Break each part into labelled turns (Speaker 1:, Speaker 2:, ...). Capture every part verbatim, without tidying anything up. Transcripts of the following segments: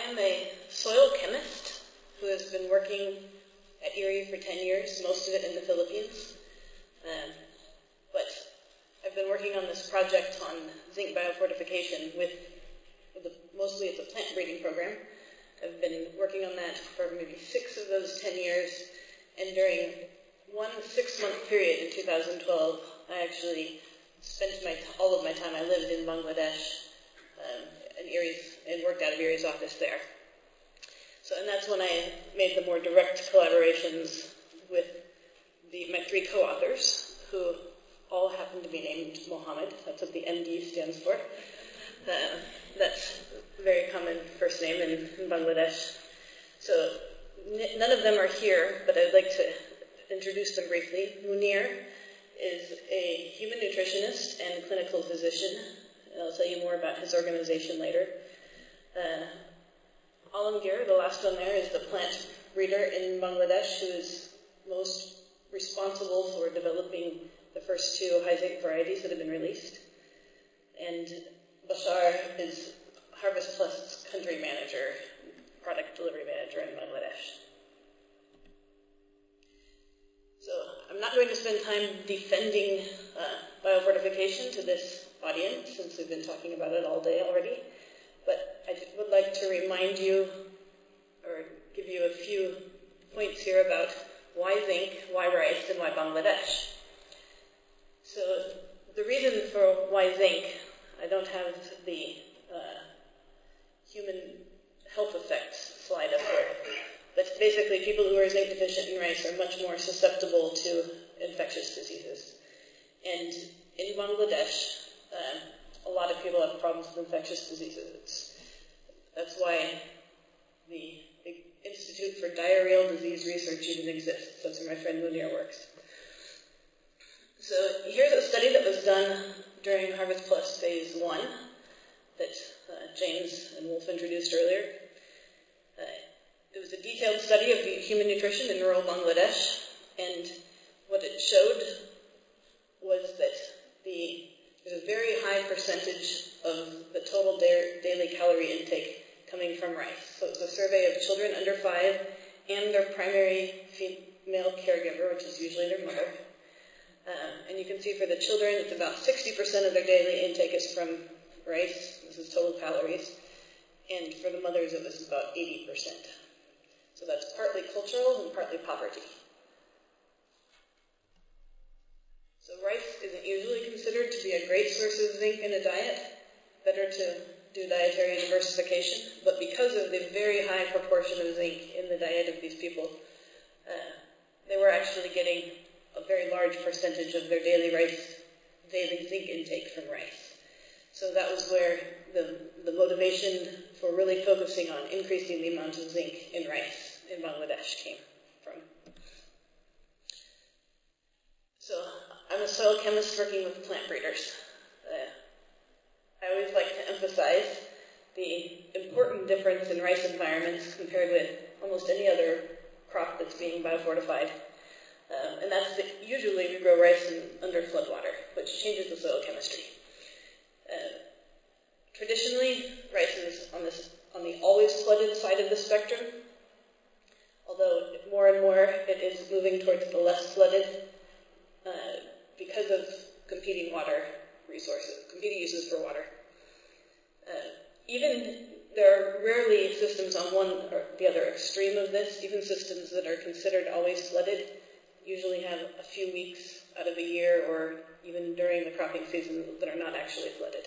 Speaker 1: am a soil chemist who has been working at Erie for ten years, most of it in the Philippines. Um, but I've been working on this project on zinc biofortification with, with the, mostly it's a plant breeding program. I've been working on that for maybe six of those ten years, and during one six-month period in two thousand twelve, I actually spent my all of my time, I lived in Bangladesh, um, in Erie's, and worked out of Erie's office there. So, and that's when I made the more direct collaborations with the, my three co-authors, who all happen to be named Mohammed. That's what the M D stands for. Uh, that's a very common first name in, in Bangladesh. So n- none of them are here, but I'd like to introduce them briefly. Munir is a human nutritionist and clinical physician. I'll tell you more about his organization later. Uh, Alamgir, the last one there, is the plant breeder in Bangladesh who is most responsible for developing the first two high zinc varieties that have been released. And Bashar is Harvest Plus's country manager, product delivery manager in Bangladesh. So I'm not going to spend time defending uh, biofortification to this audience, since we've been talking about it all day already. But I would like to remind you, or give you a few points here about why zinc, why rice, and why Bangladesh. So the reason for why zinc, I don't have the uh, human health effects slide up here. But basically, people who are zinc deficient in rice are much more susceptible to infectious diseases. And in Bangladesh, uh, a lot of people have problems with infectious diseases. It's, that's why the Institute for Diarrheal Disease Research even exists. That's where my friend Munir works. So here's a study that was done during Harvest Plus Phase one that uh, James and Wolf introduced earlier. Uh, it was a detailed study of human nutrition in rural Bangladesh, and what it showed was that the there's a very high percentage of the total da- daily calorie intake coming from rice. So it's a survey of children under five and their primary female caregiver, which is usually their mother. Um, and you can see for the children, it's about sixty percent of their daily intake is from rice. This is total calories. And for the mothers, it was about eighty percent. So that's partly cultural and partly poverty. So rice isn't usually considered to be a great source of zinc in a diet. Better to do dietary diversification. But because of the very high proportion of zinc in the diet of these people, uh, they were actually getting a very large percentage of their daily rice, daily zinc intake from rice. So that was where the, the motivation for really focusing on increasing the amount of zinc in rice in Bangladesh came from. So I'm a soil chemist working with plant breeders. Uh, I always like to emphasize the important difference in rice environments compared with almost any other crop that's being biofortified. Um, and that's that usually we grow rice in, under floodwater, which changes the soil chemistry. Uh, traditionally, rice is on this on the always flooded side of the spectrum, although more and more it is moving towards the less flooded uh, because of competing water resources, competing uses for water. Uh, even there are rarely systems on one or the other extreme of this. Even systems that are considered always flooded usually have a few weeks out of a year or even during the cropping season that are not actually flooded.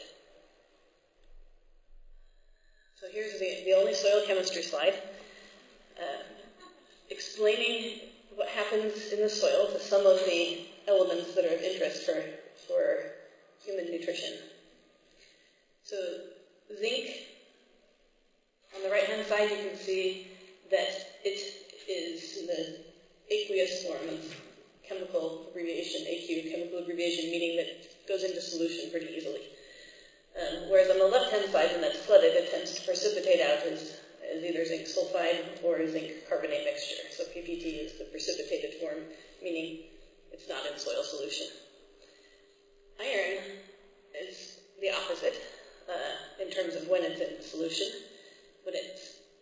Speaker 1: So here's the, the only soil chemistry slide, uh, explaining what happens in the soil to some of the elements that are of interest for, for human nutrition. So zinc, on the right-hand side you can see that it is in the aqueous form of chemical abbreviation, A Q, chemical abbreviation, meaning that it goes into solution pretty easily. Um, whereas on the left-hand side, when that's flooded, it tends to precipitate out as, as either zinc sulfide or zinc carbonate mixture. So P P T is the precipitated form, meaning it's not in soil solution. Iron is the opposite uh, in terms of when it's in solution. When it's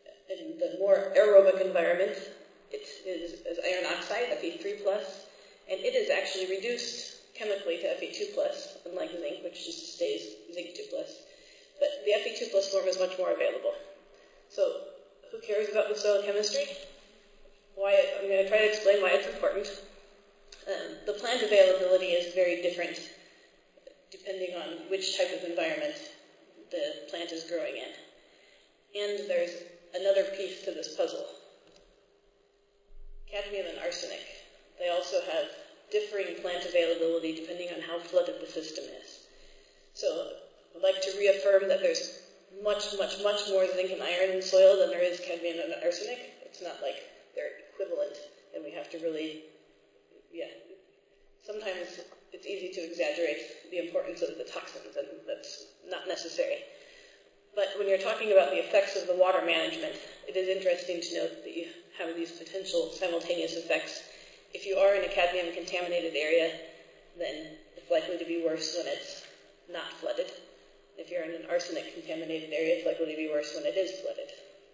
Speaker 1: actually reduced chemically to F E two plus, unlike zinc, which just stays zinc two plus. But the F E two plus form is much more available. So who cares about the soil chemistry? Why? I'm going to try to explain why it's important. Um, the plant availability is very different depending on which type of environment the plant is growing in. And there's another piece to this puzzle. Cadmium and arsenic, they also have differing plant availability depending on how flooded the system is. So I'd like to reaffirm that there's much, much, much more zinc and iron in soil than there is cadmium and arsenic. It's not like they're equivalent, and we have to really, yeah. Sometimes it's easy to exaggerate the importance of the toxins, and that's not necessary. But when you're talking about the effects of the water management, it is interesting to note that you have these potential simultaneous effects. If you are in a cadmium-contaminated area, then it's likely to be worse when it's not flooded. If you're in an arsenic-contaminated area, it's likely to be worse when it is flooded.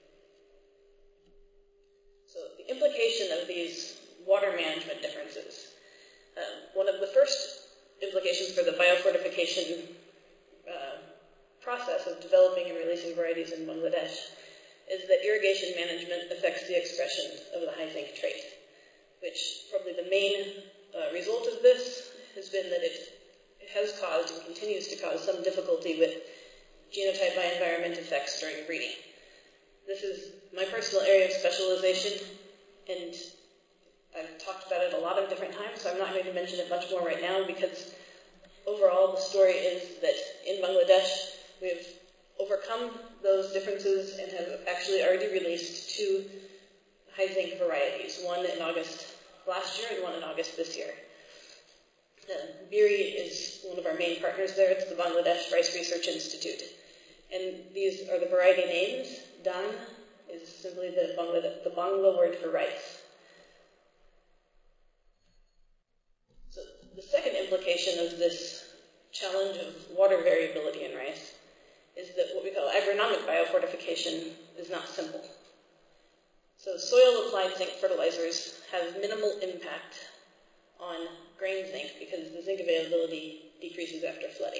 Speaker 1: So the implication of these water management differences. Um, one of the first implications for the biofortification uh, process of developing and releasing varieties in Bangladesh is that irrigation management affects the expression of the high zinc trait, which probably the main uh, result of this has been that it has caused and continues to cause some difficulty with genotype by environment effects during breeding. This is my personal area of specialization, and I've talked about it a lot of different times, so I'm not going to mention it much more right now because overall the story is that in Bangladesh we've overcome those differences and have actually already released two high zinc varieties, one in August last year and one in August this year. Uh, BIRI is one of our main partners there. It's the Bangladesh Rice Research Institute. And these are the variety names. Dan is simply the Bangla, the Bangla word for rice. So the second implication of this challenge of water variability in rice is that what we call agronomic biofortification is not simple. So soil-applied zinc fertilizers have minimal impact on grain zinc because the zinc availability decreases after flooding.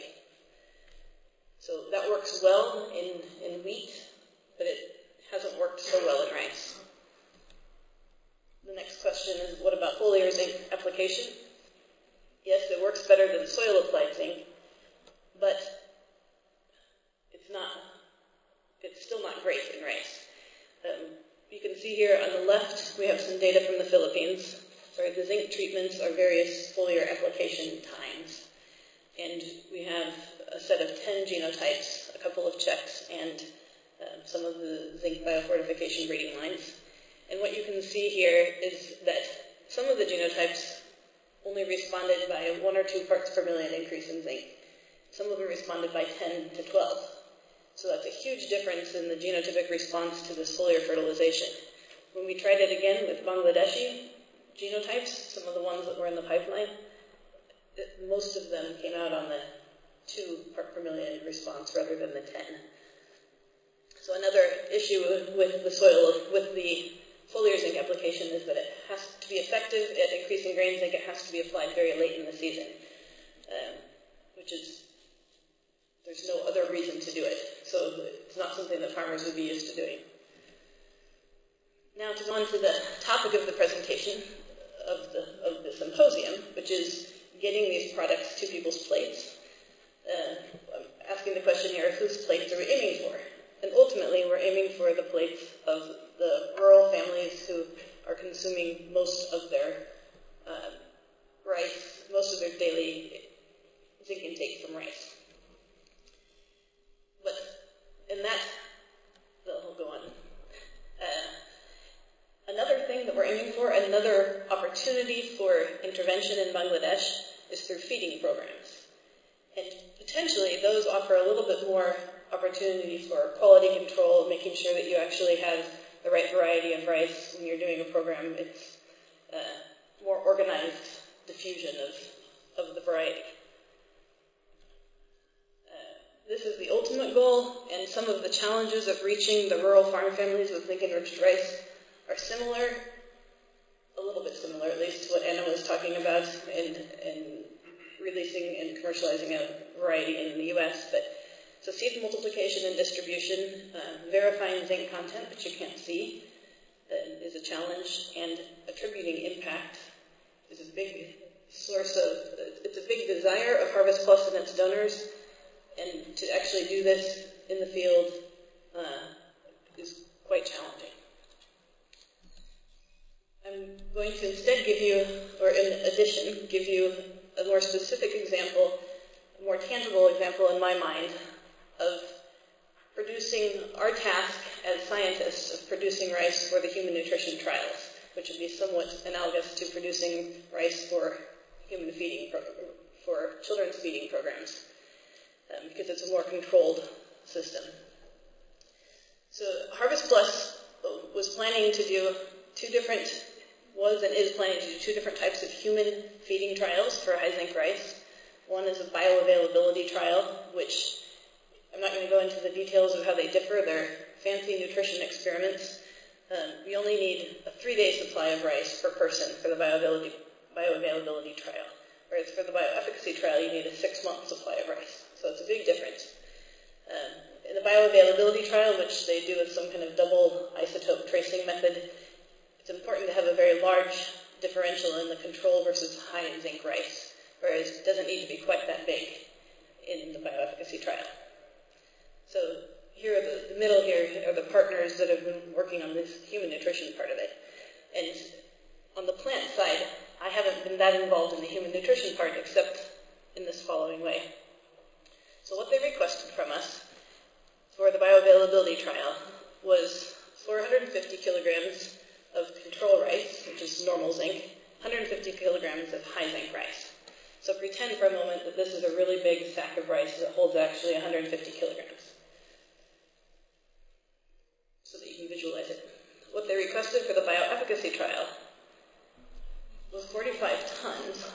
Speaker 1: So that works well in, in wheat, but it hasn't worked so well in rice. The next question is, what about foliar zinc application? Yes, it works better than soil-applied zinc, but it's not, it's still not great in rice. Um, you can see here on the left, we have some data from the Philippines. Sorry, the zinc treatments are various foliar application times. And we have a set of ten genotypes, a couple of checks, and uh, some of the zinc biofortification breeding lines. And what you can see here is that some of the genotypes only responded by a one or two parts per million increase in zinc. Some of them responded by ten to twelve. So that's a huge difference in the genotypic response to this foliar fertilization. When we tried it again with Bangladeshi genotypes, some of the ones that were in the pipeline, it, most of them came out on the two part per million response rather than the ten. So another issue with the soil, with the foliar zinc application is that it has to be effective at increasing grain zinc. It has to be applied very late in the season, um, which is, there's no other reason to do it. So it's not something that farmers would be used to doing. Now to go on to the topic of the presentation of the, of the symposium, which is getting these products to people's plates. Uh, I'm asking the question here, whose plates are we aiming for? And ultimately, we're aiming for the plates of the rural families who are consuming most of their uh, rice, most of their daily zinc intake from rice. But in that, I'll go on. Uh, another thing that we're aiming for, another opportunity for intervention in Bangladesh is through feeding programs. And potentially, those offer a little bit more opportunity for quality control, making sure that you actually have the right variety of rice when you're doing a program. It's uh, more organized diffusion of, of the variety. Uh, this is the ultimate goal, and some of the challenges of reaching the rural farm families with zinc-enriched rice are similar a little bit similar, at least to what Anna was talking about in, in releasing and commercializing a variety in the U S. But so seed multiplication and distribution, uh, verifying zinc content, which you can't see, uh, is a challenge, and attributing impact is a big source of, it's a big desire of Harvest Plus and its donors, and to actually do this in the field uh, is quite challenging. I'm going to instead give you, or in addition, give you a more specific example, a more tangible example in my mind of producing our task as scientists of producing rice for the human nutrition trials, which would be somewhat analogous to producing rice for human feeding, pro- for children's feeding programs, um, because it's a more controlled system. So Harvest Plus was planning to do two different, was and is planning to do two different types of human feeding trials for high zinc rice. One is a bioavailability trial, which I'm not going to go into the details of how they differ. They're fancy nutrition experiments. Um, we only need a three-day supply of rice per person for the bioavailability, bioavailability trial, whereas for the bioefficacy trial, you need a six-month supply of rice. So it's a big difference. Um, in the bioavailability trial, which they do with some kind of double isotope tracing method, it's important to have a very large differential in the control versus high zinc rice, whereas it doesn't need to be quite that big in the bioefficacy trial. So here are the, the middle here are the partners that have been working on this human nutrition part of it. And on the plant side, I haven't been that involved in the human nutrition part except in this following way. So what they requested from us for the bioavailability trial was four hundred fifty kilograms of control rice, which is normal zinc, one hundred fifty kilograms of high zinc rice. So pretend for a moment that this is a really big sack of rice that holds actually one hundred fifty kilograms. So that you can visualize it. What they requested for the bioefficacy trial was forty-five tons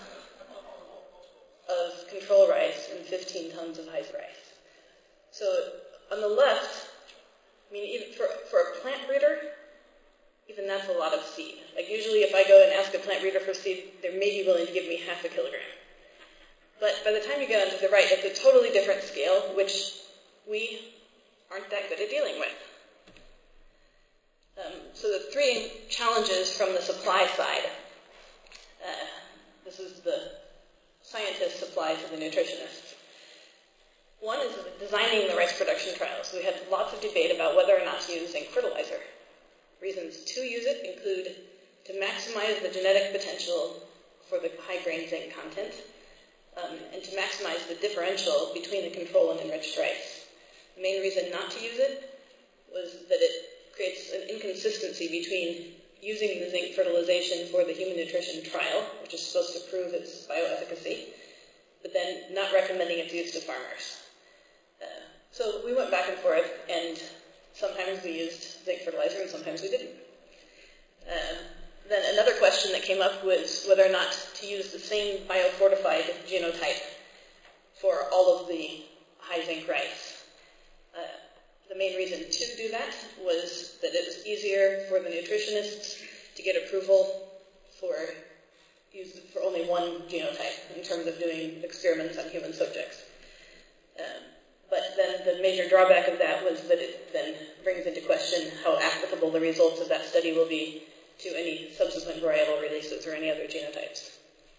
Speaker 1: of control rice and fifteen tons of high rice. So on the left, I mean, even for, for a plant breeder, even that's a lot of seed. Like usually if I go and ask a plant breeder for seed, they may be willing to give me half a kilogram. But by the time you get onto the right, it's a totally different scale, which we aren't that good at dealing with. Um, so the three challenges from the supply side. Uh, this is the scientist supply to the nutritionists. One is designing the rice production trials. We had lots of debate about whether or not to use zinc fertilizer. Reasons to use it include to maximize the genetic potential for the high grain zinc content, um, and to maximize the differential between the control and enriched rice. The main reason not to use it was that it creates an inconsistency between using the zinc fertilization for the human nutrition trial, which is supposed to prove its bioefficacy, but then not recommending its use to farmers. Uh, so we went back and forth, and sometimes we used zinc fertilizer and sometimes we didn't. Uh, then another question that came up was whether or not to use the same biofortified genotype for all of the high zinc rice. Uh, the main reason to do that was that it was easier for the nutritionists to get approval for use for only one genotype in terms of doing experiments on human subjects. Um, But then the major drawback of that was that it then brings into question how applicable the results of that study will be to any subsequent varietal releases or any other genotypes.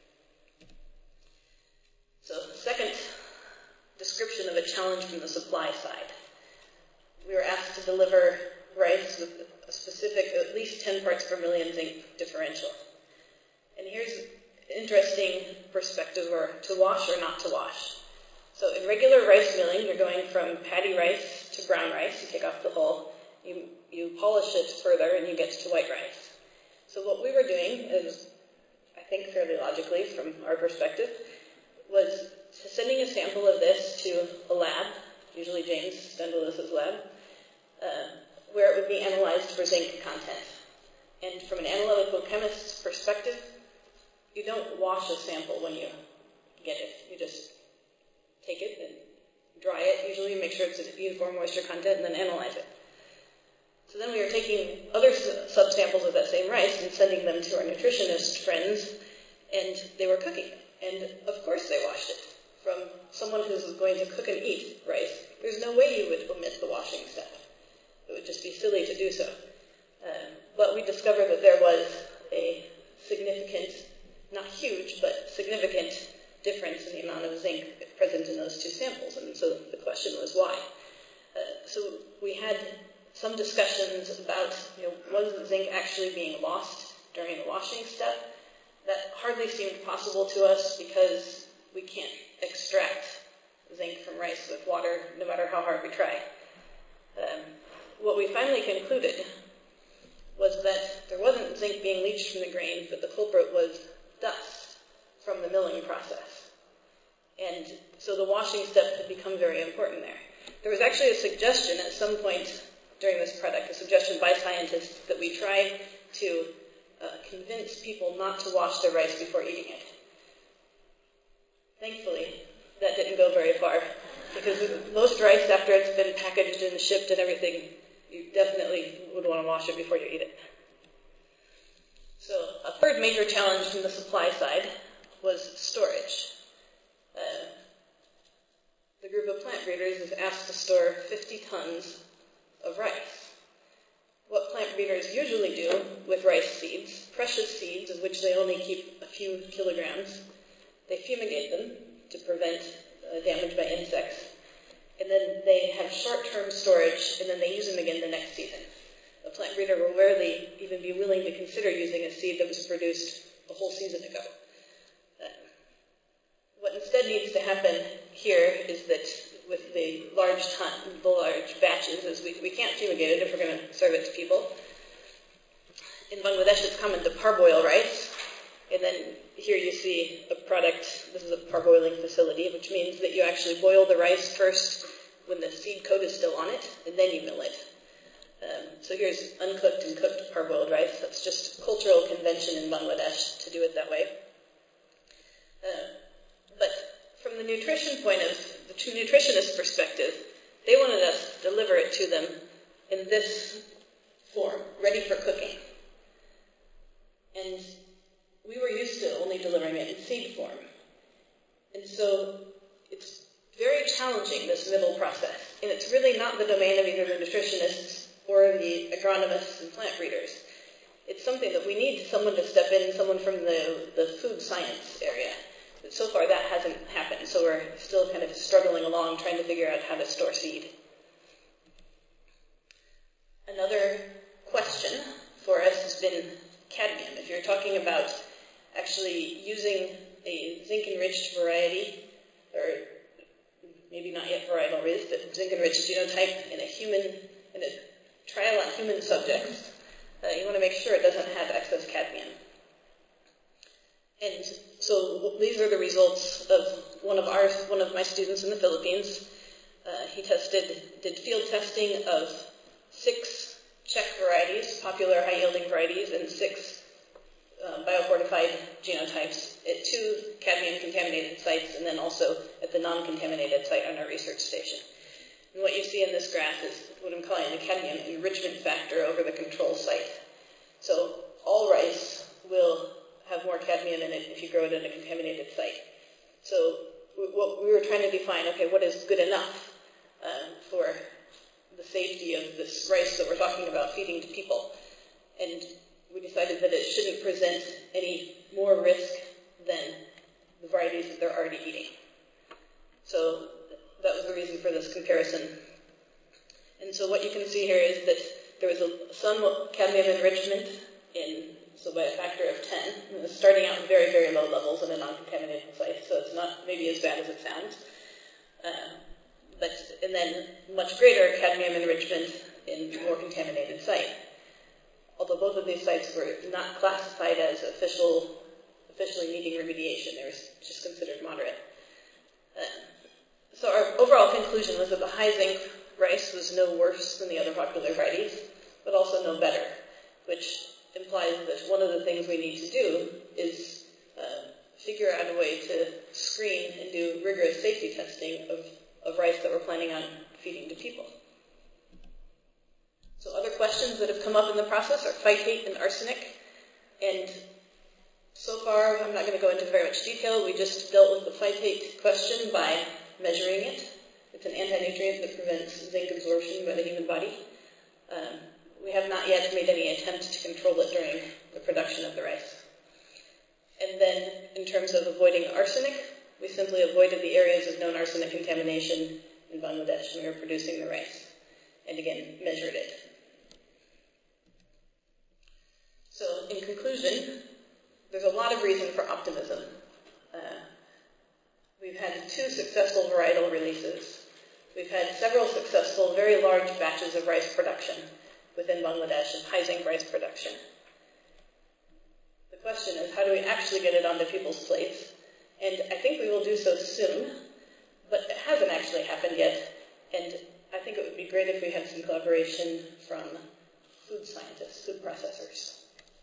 Speaker 1: So second description of a challenge from the supply side. We were asked to deliver rice with a specific at least ten parts per million zinc differential. And here's an interesting perspective, or to wash or not to wash. So in regular rice milling, you're going from paddy rice to brown rice. You take off the hull, you, you polish it further, and you get to white rice. So what we were doing is, I think fairly logically from our perspective, was sending a sample of this to a lab, usually James Stendelis's lab, uh, where it would be analyzed for zinc content. And from an analytical chemist's perspective, you don't wash a sample when you get it. You just take it and dry it, usually make sure it's a uniform moisture content, and then analyze it. So then we were taking taking other subsamples of that same rice and sending them to our nutritionist friends, and they were cooking it. And of course they washed it. From someone who's going to cook and eat rice, there's no way you would omit the washing step. It would just be silly to do so. Um, but we discovered that there was a significant, not huge, but significant difference in the amount of zinc present in those two samples. And so the question was why. Uh, so we had some discussions about, you know, was the zinc actually being lost during the washing step? That hardly seemed possible to us because we can't extract zinc from rice with water no matter how hard we try. Um, what we finally concluded was that there wasn't zinc being leached from the grain, but the culprit was dust from the milling process. And so the washing step had become very important there. There was actually a suggestion at some point during this product, a suggestion by scientists that we try to uh, convince people not to wash their rice before eating it. Thankfully, that didn't go very far, because most rice, after it's been packaged and shipped and everything, you definitely would want to wash it before you eat it. So a third major challenge from the supply side was storage. Uh, the group of plant breeders is asked to store fifty tons of rice. What plant breeders usually do with rice seeds, precious seeds of which they only keep a few kilograms, they fumigate them to prevent uh, damage by insects, and then they have short-term storage, and then they use them again the next season. A plant breeder will rarely even be willing to consider using a seed that was produced a whole season ago. Uh, what instead needs to happen here is that with the large ton, the large batches, is we, we can't fumigate it if we're going to serve it to people. In Bangladesh, it's common to parboil rice, and then here you see a product. This is a parboiling facility, which means that you actually boil the rice first when the seed coat is still on it, and then you mill it. Um, so here's uncooked and cooked parboiled rice. That's just cultural convention in Bangladesh to do it that way. Uh, but from the nutrition point of the true nutritionist perspective, they wanted us to deliver it to them in this form, ready for cooking. And we were used to only delivering it in seed form. And so it's very challenging, this middle process. And it's really not the domain of either the nutritionists or the agronomists and plant breeders. It's something that we need someone to step in, someone from the, the food science area. But so far that hasn't happened, so we're still kind of struggling along trying to figure out how to store seed. Another question for us has been cadmium. If you're talking about actually using a zinc-enriched variety, or maybe not yet varietal raised, but zinc-enriched genotype in a human, in a trial on human subjects, uh, you want to make sure it doesn't have excess cadmium. And so these are the results of one of our, one of my students in the Philippines. Uh, he tested, did field testing of six Czech varieties, popular high-yielding varieties, and six uh, biofortified genotypes at two cadmium-contaminated sites, and then also at the non-contaminated site on our research station. And what you see in this graph is what I'm calling the cadmium enrichment factor over the control site. So all rice will have more cadmium in it if you grow it in a contaminated site. So what we were trying to define, okay, what is good enough um, for the safety of this rice that we're talking about feeding to people. And we decided that it shouldn't present any more risk than the varieties that they're already eating. So that was the reason for this comparison. And so what you can see here is that there was a some cadmium enrichment in, so by a factor of ten. It was starting out with very, very low levels in a non-contaminated site, so it's not maybe as bad as it sounds. Uh, but and then much greater cadmium enrichment in more contaminated site. Although both of these sites were not classified as official, officially needing remediation, they were just considered moderate. Uh, so our overall conclusion was that the high zinc rice was no worse than the other popular varieties, but also no better, which implies that one of the things we need to do is uh, figure out a way to screen and do rigorous safety testing of, of rice that we're planning on feeding to people. So other questions that have come up in the process are phytate and arsenic. And so far, I'm not going to go into very much detail. We just dealt with the phytate question by measuring it. It's an anti-nutrient that prevents zinc absorption by the human body. Um, we have not yet made any attempt to control it during the production of the rice. And then, in terms of avoiding arsenic, we simply avoided the areas of known arsenic contamination in Bangladesh when we were producing the rice. And again, measured it. So, in conclusion, there's a lot of reason for optimism. Uh, we've had two successful varietal releases. We've had several successful, very large batches of rice production within Bangladesh and high zinc rice production. The question is, how do we actually get it onto people's plates? And I think we will do so soon, but it hasn't actually happened yet. And I think it would be great if we had some collaboration from food scientists, food processors.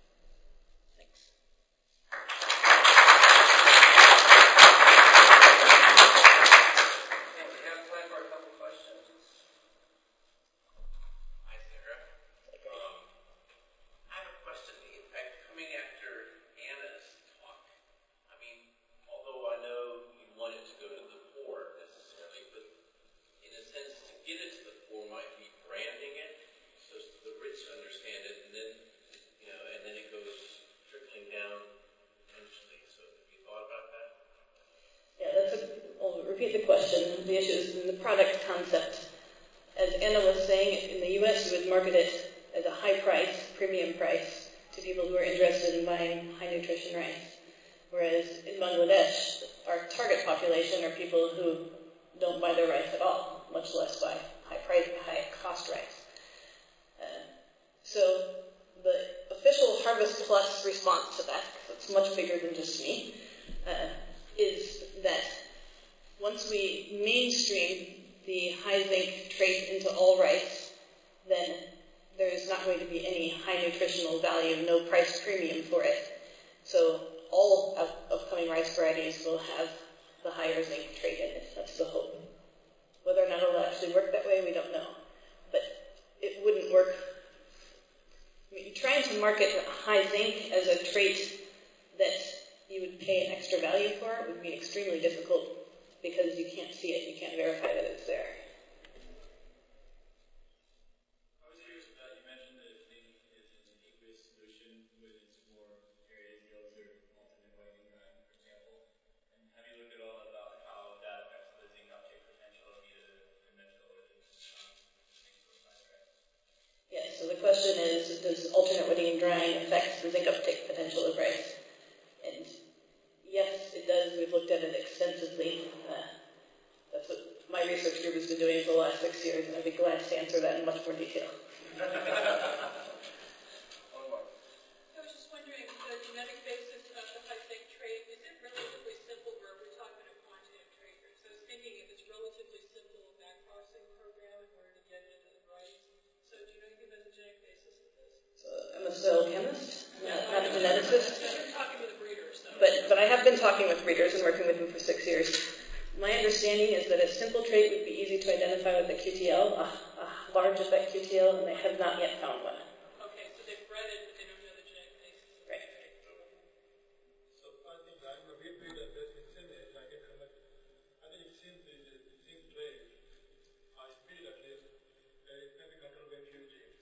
Speaker 1: Repeat the question. The issue is in the product concept. As Anna was saying, in the U S you would market it as a high price, premium price, to people who are interested in buying high nutrition rice. Whereas in Bangladesh, our target population are people who don't buy their rice at all, much less buy high price, high cost rice. Uh, so the official Harvest Plus response to that, because it's much bigger than just me, uh, is that once we mainstream the high zinc trait into all rice, then there is not going to be any high nutritional value, no price premium for it. So all of upcoming rice varieties will have the higher zinc trait in it. That's the hope. Whether or not it will actually work that way, we don't know. But it wouldn't work. I mean, trying to market high zinc as a trait that you would pay an extra value for would be extremely difficult, because you can't see it, you can't verify that it's there.
Speaker 2: I was curious about, you mentioned that zinc is an aqueous solution with its more aerated yields or alternate whitening drying, for example. And have you looked at all about how that affects the zinc uptake potential of either conventional or the um, zinc sulfide rice?
Speaker 1: Yes, so the question is, does alternate whitening drying affect the zinc uptake potential of rice? And yes, it does. We've looked at it extensively. Uh, that's what my research group has been doing for the last six years, and I'd be glad to answer that in much more detail.
Speaker 3: I was just wondering, the genetic basis of the high zinc trait, is it relatively simple, or are we talking about a quantitative trait? So I was thinking if it's relatively simple backcrossing program in order to get it into the rice. So do you know anything about the genetic basis of this?
Speaker 1: So I'm a soil chemist, not, not a geneticist.
Speaker 3: You're talking with a breeder, so.
Speaker 1: But, but I have been talking with breeders and working with them for six years. My understanding is that a simple trait would be easy to identify with a Q T L, a, a large effect Q T L, and they have not yet found one.
Speaker 3: Okay, so they've bred it, but they don't know the genetic basis.
Speaker 1: Right.
Speaker 4: So I think I'm a wheat breeder based in Sydney, I can comment. I think it seems the zinc trait, I feel at least, it may be controlled by few genes.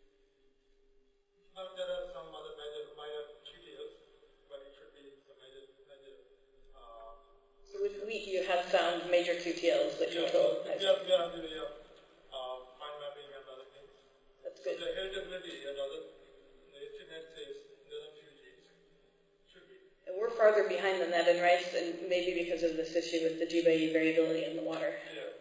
Speaker 4: But there are some other major minor Q T Ls, but it should be some major major. Uh,
Speaker 1: so with wheat, you have found major Q T Ls that
Speaker 4: yeah,
Speaker 1: control.
Speaker 4: we are we are doing uh, fine mapping and other things.
Speaker 1: That's good.
Speaker 4: So the heritability and other, the estimate says there are few genes. Should be.
Speaker 1: And we're farther behind than that in rice, and maybe because of this issue with the G B A E variability in the water.
Speaker 4: Yeah.